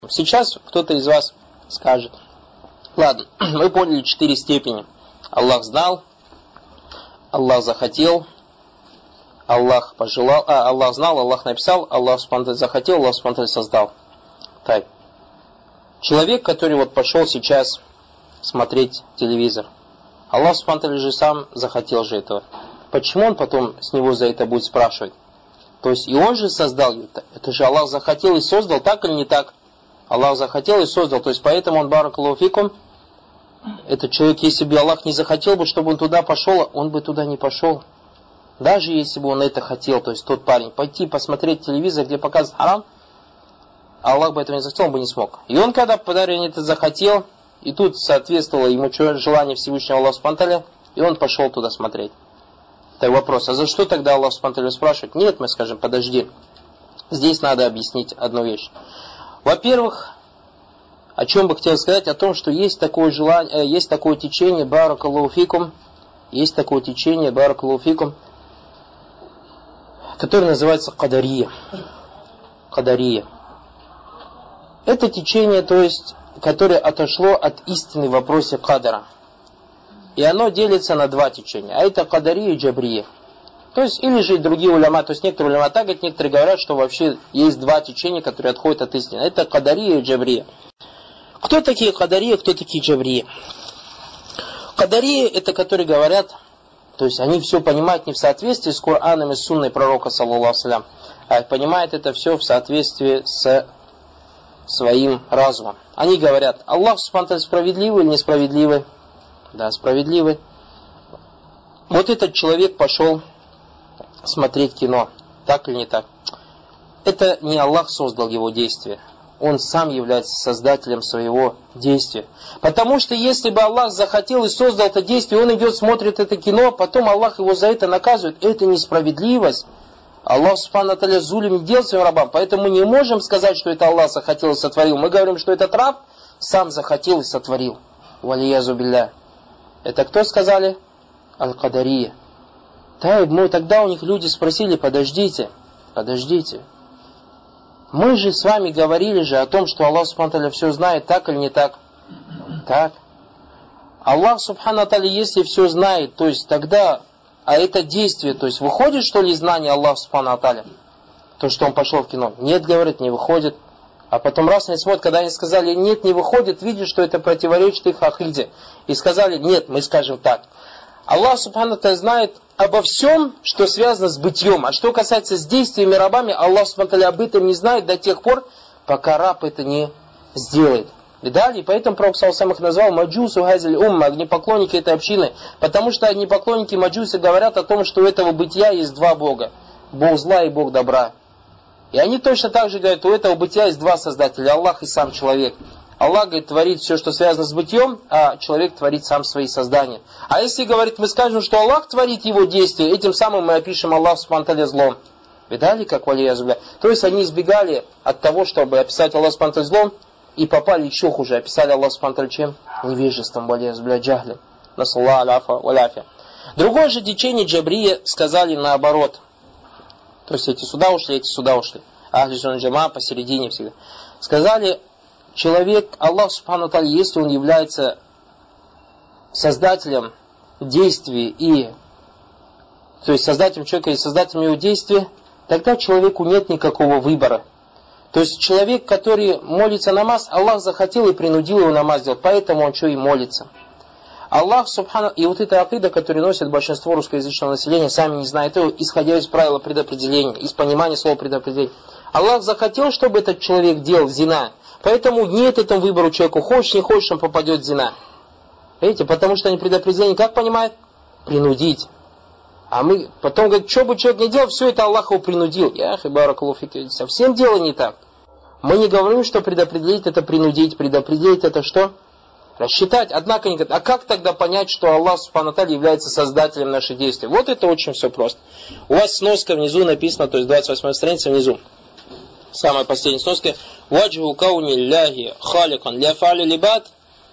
Сейчас кто-то из вас скажет: ладно, мы поняли 4 степени. Аллах знал, Аллах захотел, Аллах пожелал, Аллах знал, Аллах написал, Аллах спонтанно захотел, Аллах спонтанно создал. Так. Человек, который вот пошел сейчас смотреть телевизор, Аллах спонтанно же сам захотел же этого. Почему он потом с него за это будет спрашивать? То есть и он же создал это. Это же Аллах захотел и создал, так или не так? Аллах захотел и создал. То есть поэтому он, баракаллаху фикум, этот человек, если бы Аллах не захотел бы, чтобы он туда пошел, он бы туда не пошел. Даже если бы он это хотел, то есть тот парень, пойти посмотреть телевизор, где показывают харам, Аллах бы этого не захотел, он бы не смог. И он, когда парень это захотел, и тут соответствовало ему желание Всевышнего Аллаха спонтанно, и он пошел туда смотреть. Так вопрос, а за что тогда Аллах спонтанно спрашивает? Нет, мы скажем, подожди. Здесь надо объяснить одну вещь. Во-первых, о чем бы хотел сказать, о том, что есть такое желание, есть такое течение, баракаллаху фикум, есть такое течение, баракаллаху фикум, которое называется кадария. Кадария. Это течение, то есть, которое отошло от истины в вопросе кадара. И оно делится на 2 течения. А это кадария и джабрия. То есть, или же и другие уляма. То есть, некоторые уляма так говорят, некоторые говорят, что вообще есть 2 течения, которые отходят от истины. Это кадария и джабрия. Кто такие кадария, кто такие джабрия? Кадария, это которые говорят, то есть, они все понимают не в соответствии с Кораном и сунной пророка, саллаллаху алейхи, а понимают это все в соответствии с своим разумом. Они говорят: Аллах субхану справедливый или несправедливый? Да, справедливый. Вот этот человек пошел смотреть кино. Так или не так? Это не Аллах создал его действие. Он сам является создателем своего действия. Потому что если бы Аллах захотел и создал это действие, он идет, смотрит это кино, потом Аллах его за это наказывает. Это несправедливость. Аллах субхану тааля зулим не делает своим рабам. Поэтому мы не можем сказать, что это Аллах захотел и сотворил. Мы говорим, что этот раб сам захотел и сотворил. Валиязу билля. Это кто сказали? Аль-Кадария. Тогда у них люди спросили: подождите. Мы же с вами говорили же о том, что Аллах субхану тааля все знает, так или не так? Так. Аллах субхану тааля, если все знает, то есть тогда, а это действие, то есть выходит, что ли, знание Аллаха субхану тааля? То, что он пошел в кино. Нет, говорит, не выходит. А потом раз они смотрят, когда они сказали нет, не выходит, видят, что это противоречит их акиде. И сказали нет, мы скажем так. Аллах субхану тааля знает обо всем, что связано с бытием. А что касается с действиями рабами, Аллах субхану тааля об этом не знает до тех пор, пока раб это не сделает. Видали? И поэтому Пророк саллаллаху алейхи их назвал маджусу хазиль умма, огнепоклонники этой общины. Потому что огнепоклонники маджусы говорят о том, что у этого бытия есть 2 Бога. Бог зла и Бог добра. И они точно так же говорят, у этого бытия есть 2 создателя, Аллах и сам человек. Аллах, говорит, творит все, что связано с бытием, а человек творит сам свои создания. А если, говорит, мы скажем, что Аллах творит его действия, этим самым мы опишем Аллах субхану тааля злом. Видали, как валиязу билля? То есть они избегали от того, чтобы описать Аллах субхану тааля злом, и попали еще хуже. Описали Аллах субхану тааля чем? Невежеством, валиязу билля, джахлем. Насаллаху аляфа валяфя. Другое же течение джабрия сказали наоборот. То есть эти сюда ушли, эти сюда ушли. Ахли сунна джама посередине всегда. Сказали, человек, Аллах субхану тааля, если он является создателем действий то есть создателем человека и создателем его действия, тогда человеку нет никакого выбора. То есть человек, который молится намаз, Аллах захотел и принудил его намаз делать, поэтому он что и молится. Аллах субхану... И вот эта акида, которую носит большинство русскоязычного населения, сами не знают его, исходя из правила предопределения, из понимания слова предопределения. Аллах захотел, чтобы этот человек делал зина, поэтому нет этому выбору человеку, хочешь, не хочешь, он попадет в зина. Видите, потому что они предопределение как понимают? Принудить. А мы потом говорим, что бы человек не делал, все это Аллах его принудил. Яхи баракаллаху фики, совсем дело не так. Мы не говорим, что предопределить это принудить, предопределить это что? Рассчитать. Однако они говорят, а как тогда понять, что Аллах субхану тааля является создателем наших действий? Вот это очень все просто. У вас сноска внизу написано, то есть 28 страница внизу. Самая последняя сноска. Ваджху кауни ляхи халикан ля фа'ли либад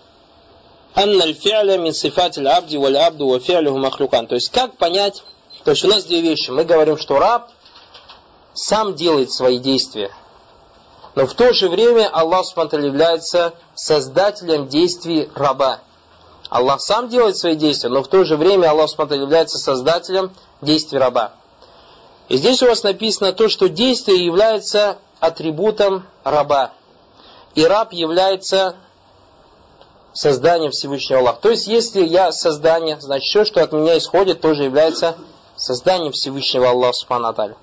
анна аль-фи'ля мин сифати аль-абди валь-абду ва фи'люху махлюкан. То есть как понять? То есть у нас 2 вещи. Мы говорим, что раб сам делает свои действия. Но в то же время Аллах Субхану ва Тааля является создателем действий раба. Аллах сам делает свои действия, но в то же время Аллах Субхану ва Тааля является создателем действий раба. И здесь у вас написано то, что действие является атрибутом раба. И раб является созданием Всевышнего Аллаха. То есть, если я создание, значит, все, что от меня исходит, тоже является созданием Всевышнего Аллаха Субхану ва Тааля.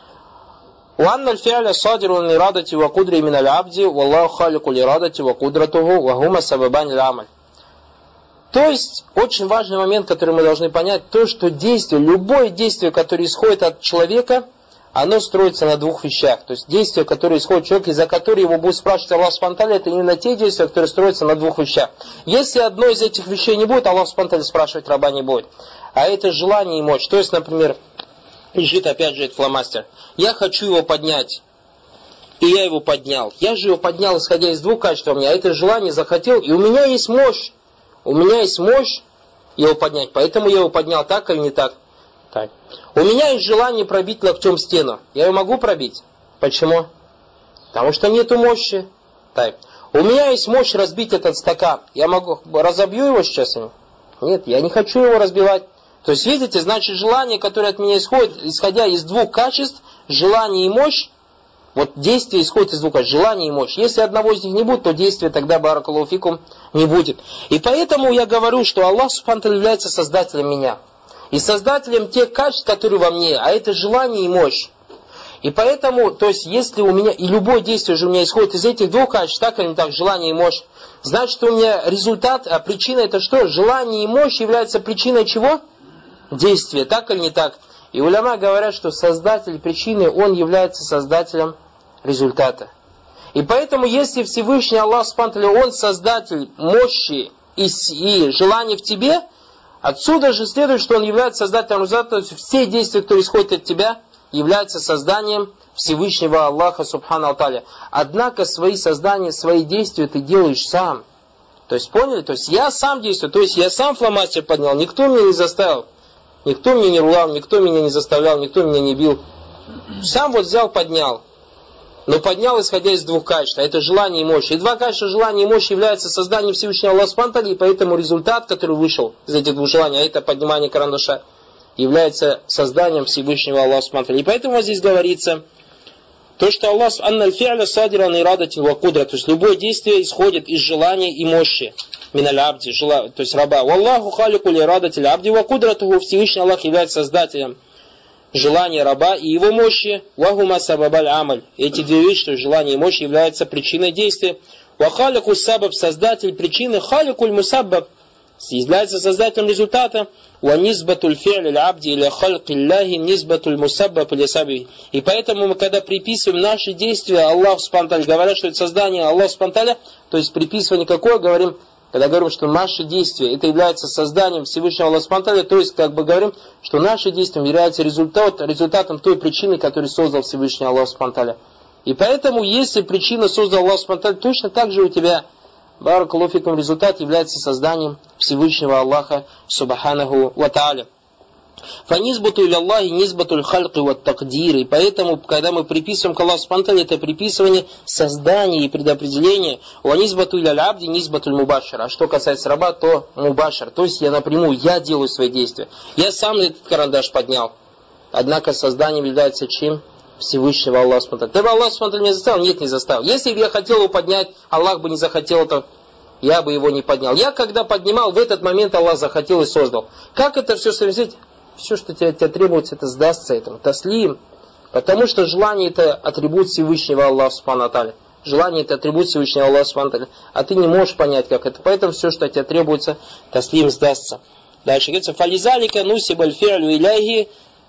وأن الفعل صادر من الإرادة وقدرة من العبد والله خالق الإرادة وقدرته وهما سببان العمل. То есть, очень важный момент, который мы должны понять, то, что действие, любое действие, которое исходит от человека, оно строится на двух вещах. То есть, действие, которое исходит от человека, из-за которого его будет спрашивать Аллах Субхану ва Тааля, это именно те действия, которые строятся на двух вещах. Если одно из этих вещей не будет, Аллах Субхану ва Тааля спрашивать раба не будет. А это желание и мощь. То есть, например, лежит опять же этот фломастер. Я хочу его поднять. И я его поднял. Я же его поднял, исходя из двух качеств у меня. А это желание захотел, и у меня есть мощь. У меня есть мощь его поднять. Поэтому я его поднял так или не так. Так. У меня есть желание пробить локтем стену. Я ее могу пробить. Почему? Потому что нету мощи. Так. У меня есть мощь разбить этот стакан. Я могу, разобью его сейчас? Нет, я не хочу его разбивать. То есть, видите, значит, желание, которое от меня исходит, исходя из двух качеств, желание и мощь, вот действие исходит из двух качеств, желание и мощь. Если одного из них не будет, то действия тогда, баракаллаху фикум, не будет. И поэтому я говорю, что Аллах Субхану ва Тааля является создателем меня. И создателем тех качеств, которые во мне, а это желание и мощь. И поэтому, то есть, если у меня, и любое действие же у меня исходит из этих двух качеств, так или не так, желание и мощь, значит, у меня результат, а причина это что? Желание и мощь являются причиной чего? Действия, так или не так. И уляма говорят, что создатель причины, он является создателем результата. И поэтому, если Всевышний Аллах Субхану ва Тааля, он создатель мощи и желания в тебе, отсюда же следует, что он является создателем результата, то есть все действия, которые исходят от тебя, являются созданием Всевышнего Аллаха Субхану ва Тааля. Однако свои создания, свои действия ты делаешь сам. То есть, поняли? То есть, я сам действую, то есть, я сам фломастер поднял, никто меня не заставил. Никто меня не ругал, никто меня не заставлял, никто меня не бил. Сам вот взял, поднял. Но поднял, исходя из двух качеств. А это желание и мощь. И два качества желания и мощи являются созданием Всевышнего Аллаха Субхану ва Тааля. И поэтому результат, который вышел из этих двух желаний, а это поднимание карандаша, является созданием Всевышнего Аллаха Субхану ва Тааля. И поэтому вот здесь говорится, то, что Аллах анналь фи'ля садиран ирадатин ва кудра, то есть любое действие исходит из желания и мощи. Миналь абди, то есть раба. Валлаху халику ли радатель абди ва кудратуху, Всевышний Аллах является создателем желания раба и его мощи. Вахума сабабаль амаль. Эти две вещи, то есть желание и мощь, являются причиной действия. Ва халику сабаб, создатель причины, халикуль мусаббаб, является создателем результата. Ва низбатуль фи'ль абди или халкиллахи низбатуль мусаббаб или саби. И поэтому мы, когда приписываем наши действия Аллаху Субхану ва Тааля, говорят, что это создание Аллаха Субхану ва Тааля, то есть приписывание какое, говорим, когда говорим, что наши действия, это является созданием Всевышнего Аллаха Субхану ва Тааля, то есть, как бы говорим, что наши действия являются результатом той причины, которую создал Всевышний Аллах Субхану ва Тааля. И поэтому, если причина создал Аллах Субхану ва Тааля, точно так же у тебя, баракаллаху фикум, результат является созданием Всевышнего Аллаха Субханаху ва Тааля. Фанизбату иля Аллахи низбатуль хальки ва такдир. И поэтому, когда мы приписываем к Аллаху Субхану ва Тааля, это приписывание создания и предопределения. Ва низбату иля абди низбатуль мубашар. А что касается раба, то мубашар. То есть я напрямую, я делаю свои действия. Я сам этот карандаш поднял. Однако созданием является чем? Всевышнего Аллаха Субхану ва Тааля. Ты бы Аллах Субхану ва Тааля меня заставил? Нет, не заставил. Если бы я хотел его поднять, Аллах бы не захотел это, я бы его не поднял. Я когда поднимал, в этот момент Аллах захотел и создал. Как это все совместить? Все, что тебе требуется, это сдастся этому. Таслим. Потому что желание это атрибут Всевышнего Аллаха Субхану ва Тааля. Желание это атрибут Всевышнего Аллаха Субхану ва Тааля. А ты не можешь понять, как это. Поэтому все, что тебе требуется, таслим, сдастся. Дальше говорится, фализалика нусибаль фи'лю иляхи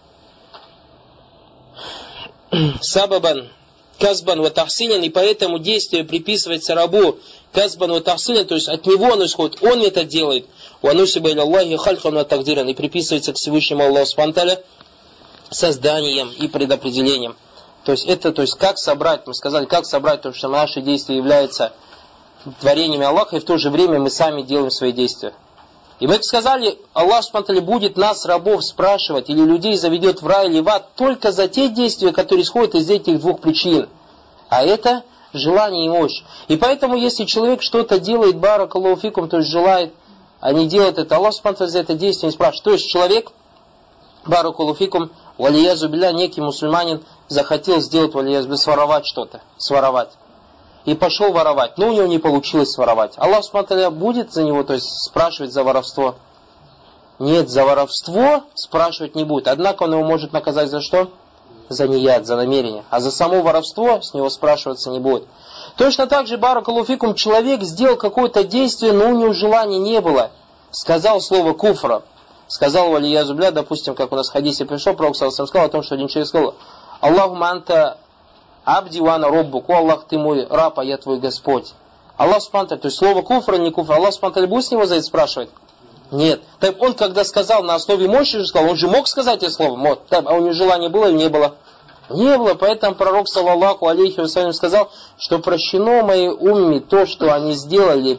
сабабан казбан ва тахсинин. И поэтому действие приписывается рабу казбан ва тахсинин, то есть от него оно исходит, он это делает. Ванусиба иля Аллахи хальхан ва тагдиран. И приписывается к Всевышнему Аллаху Субхану ва Тааля созданием и предопределением. То есть это, то есть как собрать, мы сказали, как собрать, потому что наши действия являются творениями Аллаха, и в то же время мы сами делаем свои действия. И мы сказали, Аллах Субхану ва Тааля будет нас, рабов, спрашивать, или людей заведет в рай или в ад, только за те действия, которые исходят из этих двух причин. А это желание и мощь. И поэтому, если человек что-то делает, баракаллаху фикум, то есть желает, а не делает это, Аллах субхану ва тааля за это действие не спрашивает. То есть человек, баракаллаху фикум, валиязу билля, некий мусульманин захотел сделать валиязу билля, своровать что-то, своровать. И пошел воровать, но у него не получилось своровать. Аллах субхану ва тааля будет за него, то есть спрашивать за воровство? Нет, за воровство спрашивать не будет. Однако он его может наказать за что? За нияд, за намерение. А за само воровство с него спрашиваться не будет. Точно так же, баракаллаху фикум, человек сделал какое-то действие, но у него желания не было. Сказал слово куфра. Сказал валиязу билля, допустим, как у нас в хадисе пришло, пророк саллаллаху алейхи ва саллям сказал о том, что один человек сказал: Аллахумма анта абди вана роббук, о Аллах, ты мой раб, а я твой Господь. Аллах субхану ва тааля, то есть слово куфра, не куфра, Аллах субхану ва тааля будет с него за это спрашивать? Нет. Так он, когда сказал на основе мощи, же сказал, он же мог сказать это слово, а у него желания было или не было? Не было, поэтому пророк саллаллаху алейхи ва саллям сказал, что прощено моей умме то, что они сделали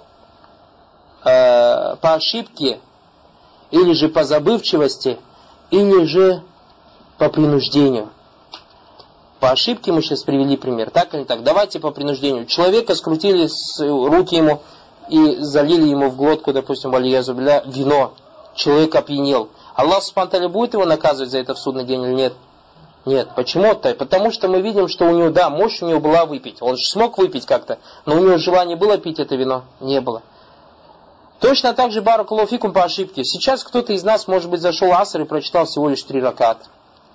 по ошибке, или же по забывчивости, или же по принуждению. По ошибке мы сейчас привели пример, так или не так? Давайте по принуждению. Человека скрутили руки ему и залили ему в глотку, допустим, валиязу билля, вино. Человек опьянел. Аллах субхану ва тааля будет его наказывать за это в судный день или нет? Нет. Почему-то? Потому что мы видим, что у него, да, мощь у него была выпить. Он же смог выпить как-то, но у него желание было пить это вино? Не было. Точно так же, баракаллаху фикум, по ошибке. Сейчас кто-то из нас, может быть, зашел аср и прочитал всего лишь 3 раката.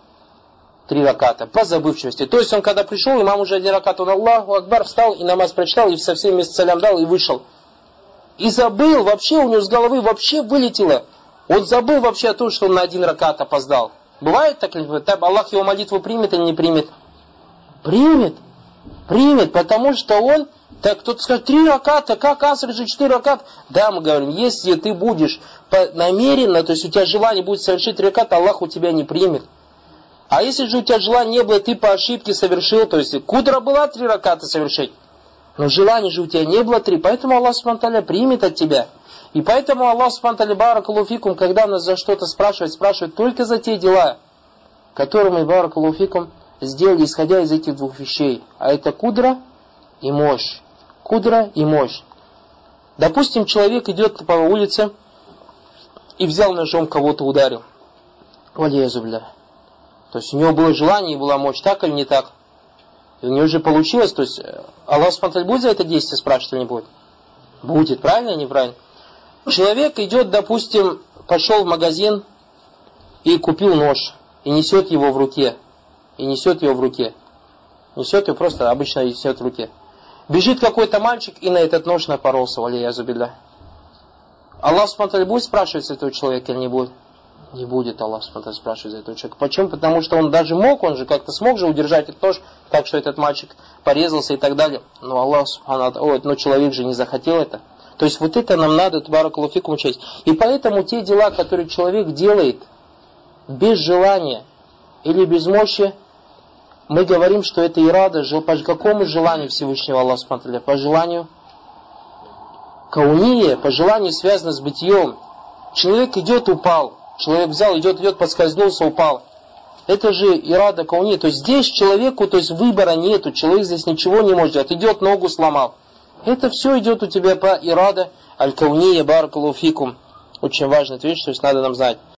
3 раката, по забывчивости. То есть он, когда пришел, имам уже 1 ракат, он Аллаху Акбар, встал и намаз прочитал, и со всеми вместе салям дал, и вышел. И забыл, вообще у него с головы вообще вылетело. Он забыл вообще о том, что он на 1 ракат опоздал. Бывает так? Аллах его молитву примет или не примет? Примет. Примет, потому что он, так кто-то скажет, 3 раката, как аср же 4 раката? Да, мы говорим, если ты будешь намеренно, то есть у тебя желание будет совершить 3 раката, Аллах у тебя не примет. А если же у тебя желания не было, ты по ошибке совершил, то есть кудра была 3 раката совершить, но желания же у тебя не было 3, поэтому Аллах субхану ва тааля примет от тебя. И поэтому Аллах субхану ва тааля, баракаллаху фикум, когда нас за что-то спрашивает только за те дела, которые мы, баракаллаху фикум, сделали, исходя из этих 2 вещей. А это кудра и мощь. Кудра и мощь. Допустим, человек идет по улице и взял ножом, кого-то ударил. Валиязу билля. То есть у него было желание и была мощь, так или не так? И у него же получилось, то есть Аллах субхану ва тааля будет за это действие спрашивать или не будет? Будет, правильно или неправильно? Человек идет, допустим, пошел в магазин и купил нож, и несет его в руке. И несет его в руке. Несет его просто, обычно несет в руке. Бежит какой-то мальчик и на этот нож напоролся, валиязу билля. Аллах субхану ва тааля будет спрашивать с этого человека или не будет? Не будет Аллах субхану ва тааля спрашивать за этого человека. Почему? Потому что он даже мог, он же как-то смог же удержать этот нож, так что этот мальчик порезался и так далее. Но Аллах субхану ва тааля, но человек же не захотел это. То есть вот это нам надо, баракаллаху фикум, учить. И поэтому те дела, которые человек делает без желания или без мощи, мы говорим, что это ирада, по какому желанию Всевышнего Аллаха субхану ва тааля? По желанию кауния, по желанию связано с бытием. Человек идет, упал. Человек взял, идет, подскользнулся, упал. Это же ирада кауния. То есть здесь человеку, то есть выбора нету. Человек здесь ничего не может делать. Идет, ногу сломал. Это все идет у тебя по ирада аль-кауния, баракаллаху фикум. Очень важная вещь, то есть надо нам знать.